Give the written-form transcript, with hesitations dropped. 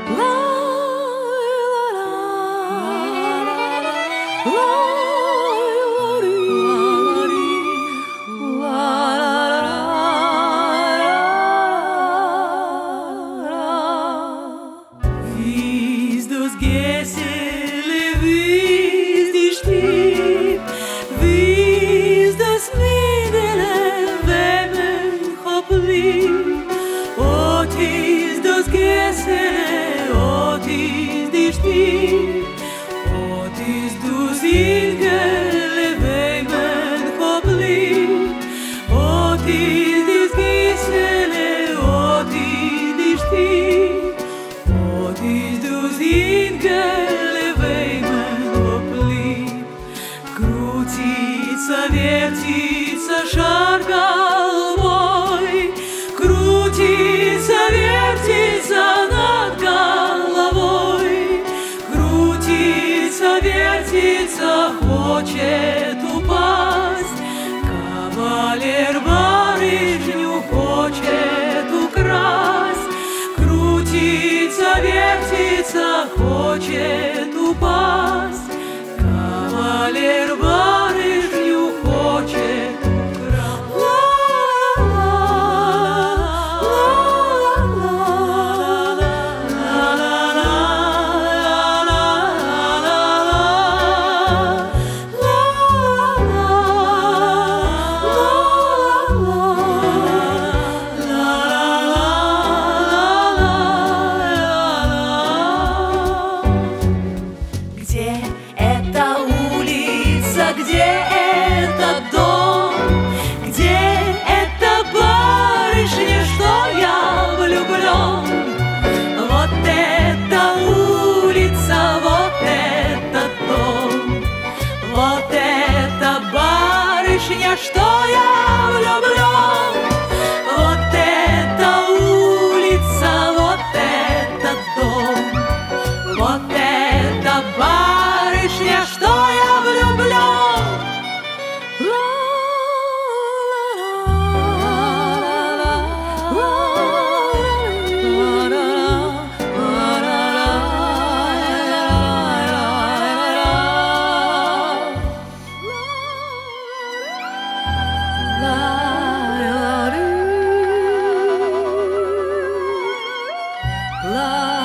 Крутится, вертится шар головой, крутится, вертится над головой, крутится, вертится, хочет упасть. Кавалер барышню хочет украсть, крутится, вертится, хочет упасть. Кавалер барышню хочет где этот дом, где эта барышня, что я влюблен? Вот эта улица, вот этот дом, вот эта барышня, что я влюблен. Вот эта улица, вот этот дом, вот эта барышня, что я влюблен. Love.